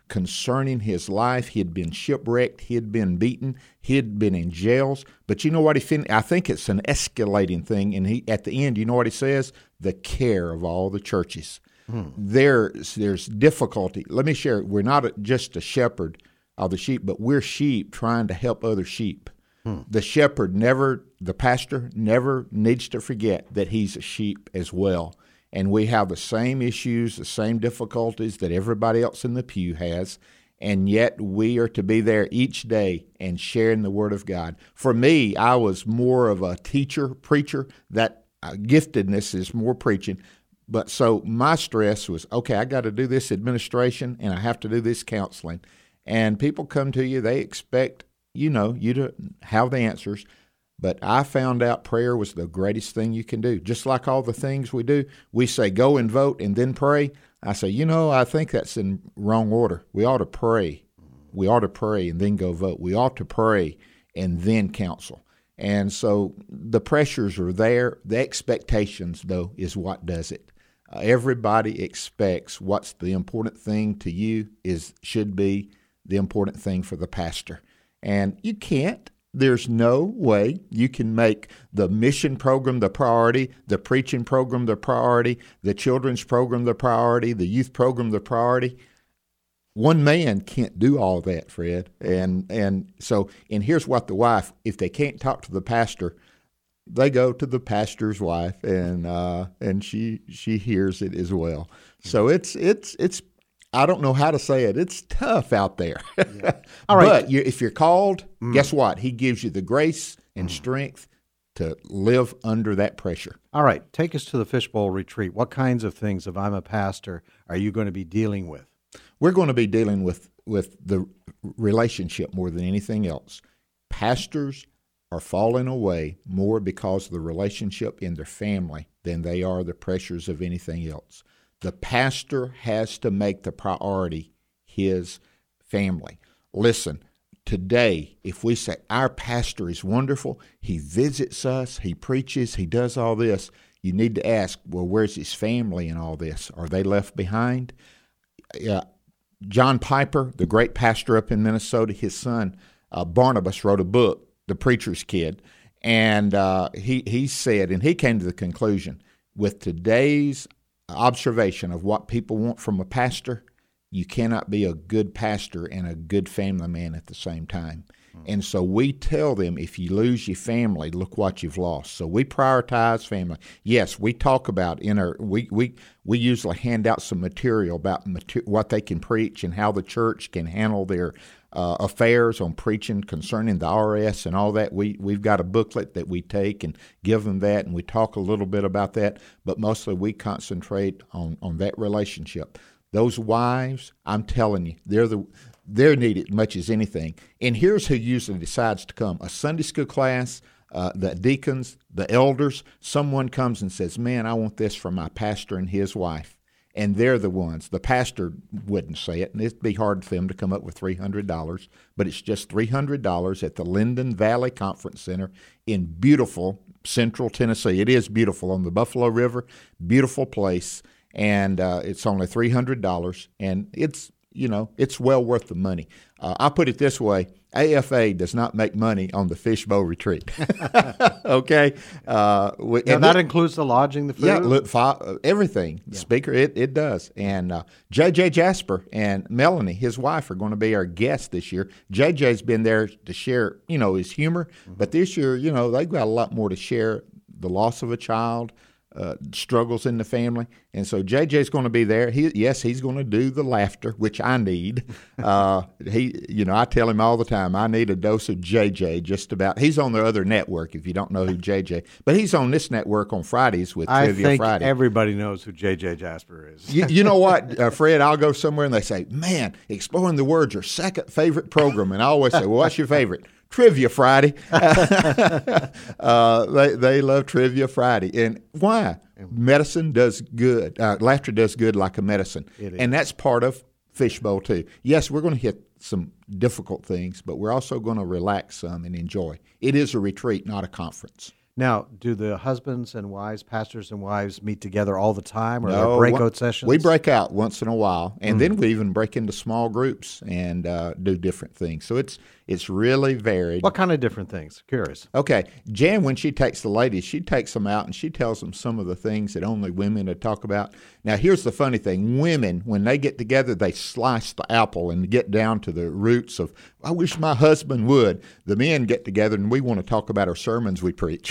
concerning his life. He had been shipwrecked. He had been beaten. He had been in jails. But you know what he fin- I think it's an escalating thing. And he at the end, you know what he says? The care of all the churches. Hmm. There's, there's difficulty. Let me share. We're not a, just a shepherd of the sheep, but we're sheep trying to help other sheep. Hmm. The shepherd never, the pastor never needs to forget that he's a sheep as well. And we have the same issues, the same difficulties that everybody else in the pew has, and yet we are to be there each day and sharing the Word of God. For me, I was more of a teacher, preacher. That uh, giftedness is more preaching. But so my stress was, okay, I got to do this administration and I have to do this counseling. And people come to you, they expect, you know, you to have the answers. But I found out prayer was the greatest thing you can do. Just like all the things we do, we say go and vote and then pray. I say, you know, I think that's in wrong order. We ought to pray. We ought to pray and then go vote. We ought to pray and then counsel. And so the pressures are there. The expectations, though, is what does it. Uh, everybody expects what's the important thing to you is should be the important thing for the pastor. And you can't. There's no way you can make the mission program the priority, the preaching program the priority, the children's program the priority, the youth program the priority. One man can't do all that, Fred. And and so, and here's what the wife, if they can't talk to the pastor, they go to the pastor's wife, and uh, and she she hears it as well. So it's it's it's. I don't know how to say it. It's tough out there. Yeah. All right. But you, if you're called, mm. guess what? He gives you the grace and mm. strength to live under that pressure. All right. Take us to the Fishbowl Retreat. What kinds of things, if I'm a pastor, are you going to be dealing with? We're going to be dealing with, with the relationship more than anything else. Pastors are falling away more because of the relationship in their family than they are the pressures of anything else. The pastor has to make the priority his family. Listen, today, if we say our pastor is wonderful, he visits us, he preaches, he does all this, you need to ask, well, where's his family in all this? Are they left behind? Uh, John Piper, the great pastor up in Minnesota, his son uh, Barnabas wrote a book, The Preacher's Kid, and uh, he, he said, and he came to the conclusion, with today's observation of what people want from a pastor, you cannot be a good pastor and a good family man at the same time. Mm-hmm. And so we tell them, if you lose your family, look what you've lost. So we prioritize family. Yes, we talk about in our we we we usually hand out some material about mater- what they can preach and how the church can handle their uh, affairs on preaching concerning the I R S and all that. We we've got a booklet that we take and give them that, and we talk a little bit about that. But mostly we concentrate on on that relationship. Those wives, I'm telling you, they're the they're needed much as anything. And here's who usually decides to come: a Sunday school class, uh, the deacons, the elders. Someone comes and says, "Man, I want this for my pastor and his wife." And they're the ones. The pastor wouldn't say it, and it'd be hard for them to come up with three hundred dollars. But it's just three hundred dollars at the Linden Valley Conference Center in beautiful central Tennessee. It is beautiful on the Buffalo River, beautiful place. And uh, it's only three hundred dollars, and it's, you know, it's well worth the money. Uh, I'll put it this way. A F A does not make money on the Fishbowl Retreat. Okay? Uh, we, now, and that look, includes the lodging, the food? Yeah, look, fi- everything. The yeah. speaker, it, it does. And uh, J J Jasper and Melanie, his wife, are going to be our guests this year. J J's been there to share, you know, his humor. Mm-hmm. But this year, you know, they've got a lot more to share, the loss of a child, Uh, struggles in the family. And so J J's going to be there. He, yes, he's going to do the laughter, which I need. Uh, he, you know, I tell him all the time, I need a dose of J J just about. He's on the other network, if you don't know who J J, but he's on this network on Fridays with I Trivia think Friday. Everybody knows who J J Jasper is. you, you know what, uh, Fred, I'll go somewhere and they say, man, Exploring the Word's your second favorite program. And I always say, well, what's your favorite? Trivia Friday. uh, they they love Trivia Friday. And why? Medicine does good. Uh, laughter does good like a medicine. And that's part of Fishbowl too. Yes, we're going to hit some difficult things, but we're also going to relax some and enjoy. It is a retreat, not a conference. Now, do the husbands and wives, pastors and wives, meet together all the time, or No, are there breakout one- sessions? We break out once in a while, and Mm. then we even break into small groups and uh, do different things. So it's it's really varied. What kind of different things? Curious. Okay, Jan, when she takes the ladies, she takes them out and she tells them some of the things that only women would talk about. Now, here's the funny thing. Women, when they get together, they slice the apple and get down to the roots of, I wish my husband would. The men get together and we want to talk about our sermons we preach.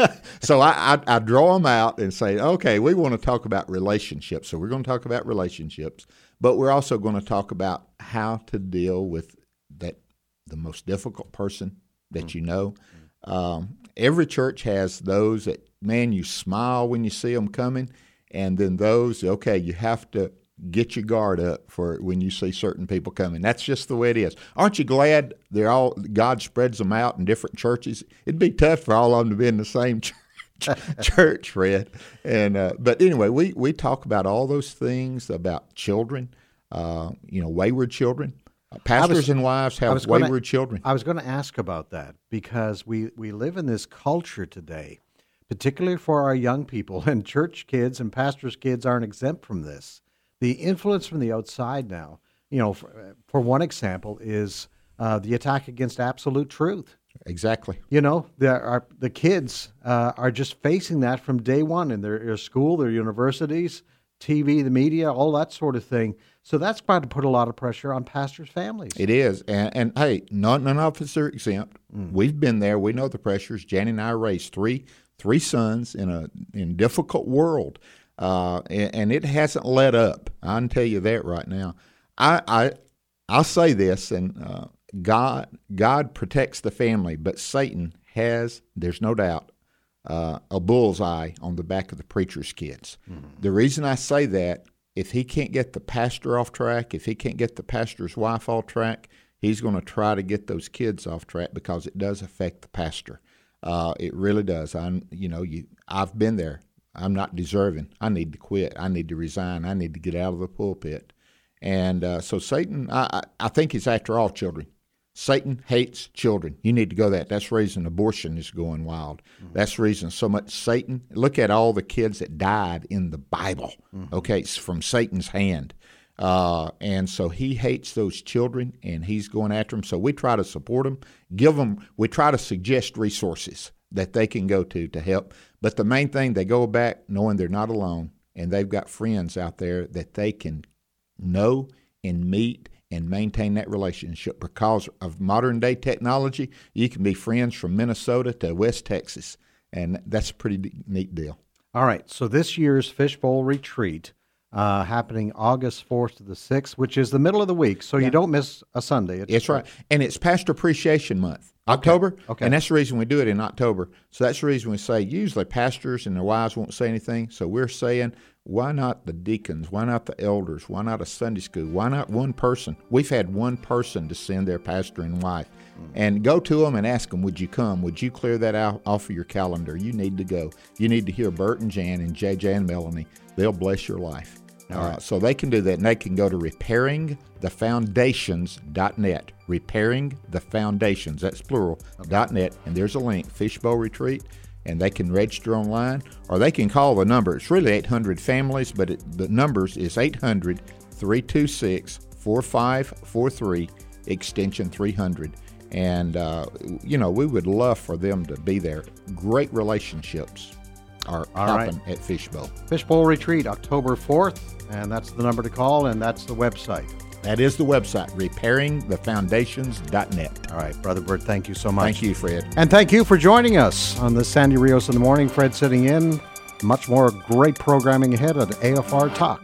So I, I, I draw them out and say, okay, we want to talk about relationships. So we're going to talk about relationships, but we're also going to talk about how to deal with that the most difficult person that mm. you know. Um, every church has those that, man, you smile when you see them coming, and then those, okay, you have to get your guard up for when you see certain people coming. That's just the way it is. Aren't you glad they're all God spreads them out in different churches? It'd be tough for all of them to be in the same church, church Fred. And uh, but anyway, we we talk about all those things about children, uh, you know, wayward children. Pastors was, and wives have wayward gonna, children. I was going to ask about that because we, we live in this culture today, particularly for our young people, and church kids and pastors' kids aren't exempt from this. The influence from the outside now, you know, for, for one example, is uh, the attack against absolute truth. Exactly. You know, there are, the kids uh, are just facing that from day one in their, their school, their universities, T V, the media, all that sort of thing. So that's going to put a lot of pressure on pastors' families. It is. And, and hey, none, none of us are exempt. Mm. We've been there. We know the pressures. Jan and I raised three three sons in a in a difficult world, uh, and, and it hasn't let up. I can tell you that right now. I, I, I'll say this, and uh, God, God protects the family, but Satan has, there's no doubt, uh, a bullseye on the back of the preacher's kids. Mm. The reason I say that, if he can't get the pastor off track, if he can't get the pastor's wife off track, he's going to try to get those kids off track because it does affect the pastor. Uh, it really does. I'm, you know, you, I've been there. I'm not deserving. I need to quit. I need to resign. I need to get out of the pulpit. And uh, so Satan, I, I think he's after all children. Satan hates children. You need to go that. That's the reason abortion is going wild. Mm-hmm. That's the reason so much Satan. Look at all the kids that died in the Bible. Mm-hmm. Okay, it's from Satan's hand. Uh, and so he hates those children, and he's going after them. So we try to support them, give them, we try to suggest resources that they can go to to help. But the main thing, they go back knowing they're not alone, and they've got friends out there that they can know and meet and maintain that relationship. Because of modern day technology, you can be friends from Minnesota to West Texas, and that's a pretty neat deal. All right, so this year's Fishbowl Retreat uh, happening August fourth to the sixth, which is the middle of the week, so yeah. You don't miss a Sunday. It's that's right, and it's Pastor Appreciation Month. October, okay. Okay. And that's the reason we do it in October. So that's the reason we say usually pastors and their wives won't say anything. So we're saying, why not the deacons? Why not the elders? Why not a Sunday school? Why not one person? We've had one person to send their pastor and wife. Mm. And go to them and ask them, would you come? Would you clear that out off of your calendar? You need to go. You need to hear Bert and Jan and J J and Melanie. They'll bless your life. All uh, right. So they can do that, and they can go to repairing the foundations dot net. Repairing the Foundations, that's plural, okay. dot net, and there's a link, Fishbowl Retreat, and they can register online, or they can call the number. It's really eight hundred families, but it, the numbers is eight hundred, three two six, four five four three, extension three hundred. And, uh, you know, we would love for them to be there. Great relationships are All happen right. at Fishbowl. Fishbowl Retreat, October fourth, and that's the number to call, and that's the website. That is the website, repairing the foundations dot net. All right, Brother Bert, thank you so much. Thank you, Fred. And thank you for joining us on the Sandy Rios in the Morning. Fred sitting in. Much more great programming ahead at A F R Talk.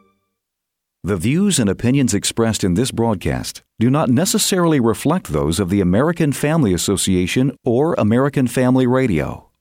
The views and opinions expressed in this broadcast do not necessarily reflect those of the American Family Association or American Family Radio.